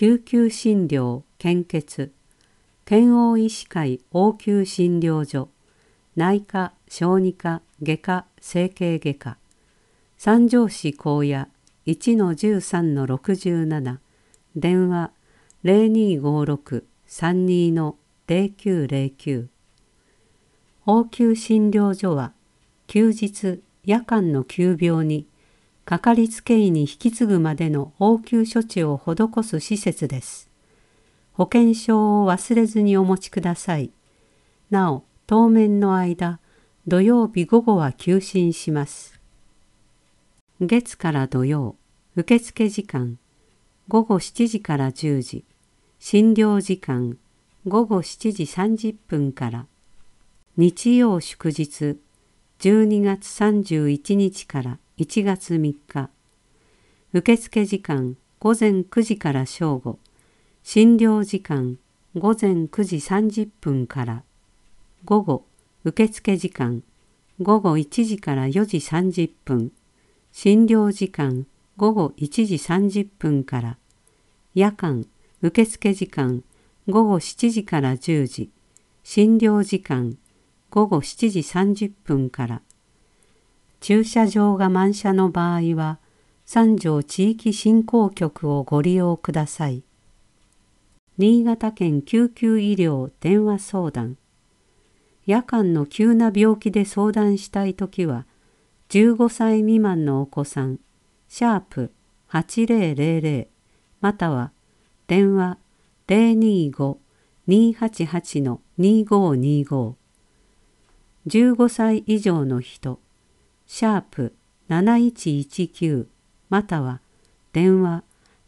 救急診療献血県央医師会応急診療所内科小児科外科整形外科三条市高野 1-13-67 電話 0256-32-0909 応急診療所は休日夜間の急病にかかりつけ医に引き継ぐまでの応急処置を施す施設です。保険証を忘れずにお持ちください。なお、当面の間、土曜日午後は休診します。月から土曜、受付時間、午後7時から10時、診療時間、午後7時30分から、日曜祝日、12月31日から1月3日、受付時間、午前9時から正午、診療時間、午前9時30分から、午後、受付時間、午後1時から4時30分、診療時間、午後1時30分から、夜間、受付時間、午後7時から10時、診療時間、午後7時30分から、駐車場が満車の場合は、三条地域振興局をご利用ください。新潟県救急医療電話相談。夜間の急な病気で相談したいときは、15歳未満のお子さん、#8000または電話 025-288-2525 15歳以上の人、#7119または電話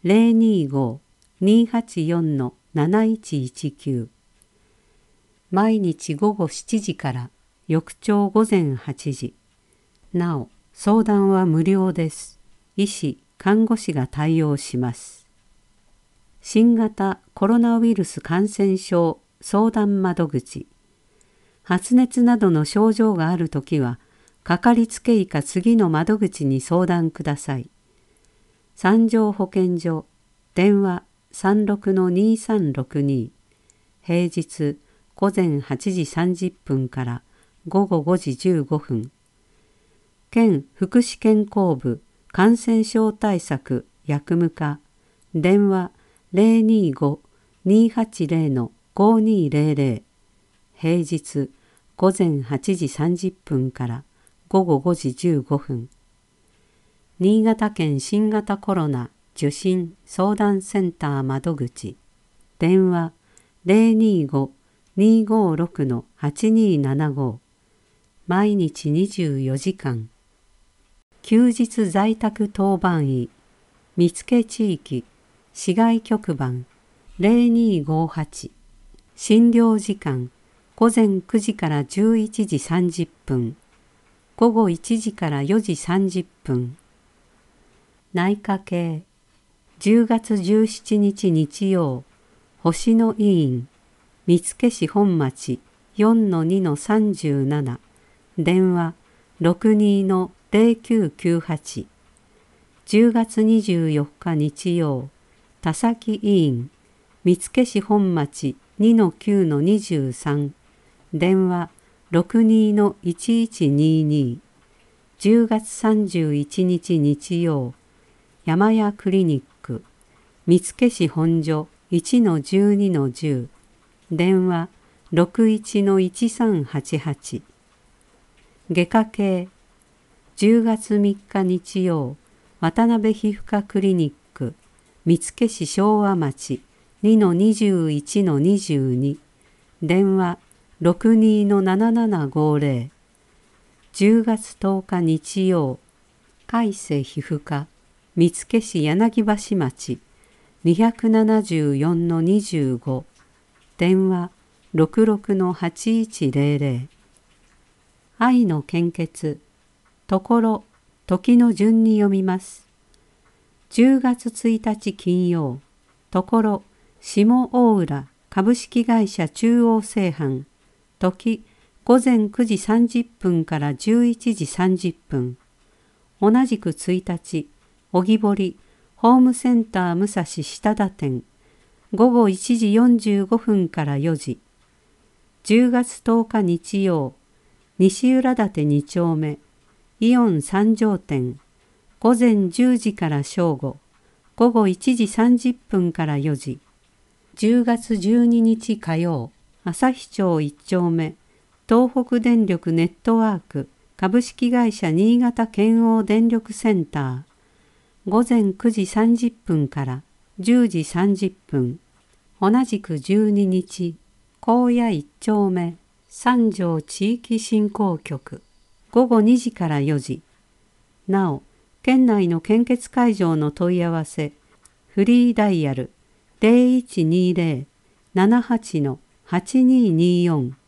025-284-7119 毎日午後7時から翌朝午前8時。なお、相談は無料です。医師、看護師が対応します。新型コロナウイルス感染症相談窓口。発熱などの症状があるときは、かかりつけ医か次の窓口に相談ください。三条保健所、電話 36-2362 平日午前8時30分から午後5時15分。県福祉健康部感染症対策薬務課、電話 025-280-5200 平日午前8時30分から午後5時15分。新潟県新型コロナ受診相談センター窓口、電話 025-256-8275 毎日24時間。休日在宅当番医、見附地域、市外局番0258、診療時間、午前9時から11時30分、午後1時から4時30分。内科系、10月17日日曜、星野医院、見附市本町 4-2-37、電話 62-0998。10月24日日曜、田崎医院、見附市本町 2-9-23、電話 62-1122。10月31日日曜、山谷クリニック、見附市本所 1-12-10、電話 61-1388。外科系、10月3日日曜、渡辺皮膚科クリニック、見附市昭和町 2-21-22、電話 62-7750。10月10日日曜、海瀬皮膚科、見附市柳橋町 274-25、電話 66-8100。愛の献血、ところ、時の順に読みます。10月1日金曜、ところ、下大浦株式会社中央製販、時、午前9時30分から11時30分。同じく1日、荻堀ホームセンター武蔵下田店午後1時45分から4時。10月10日日曜、西浦館2丁目、イオン三条店、午前10時から正午、午後1時30分から4時。10月12日火曜、旭町1丁目、東北電力ネットワーク株式会社新潟県央電力センター、午前9時30分から10時30分。同じく12日、高野1丁目、三条地域振興局、午後2時から4時。なお、県内の献血会場の問い合わせ、フリーダイヤル 0120-78-8224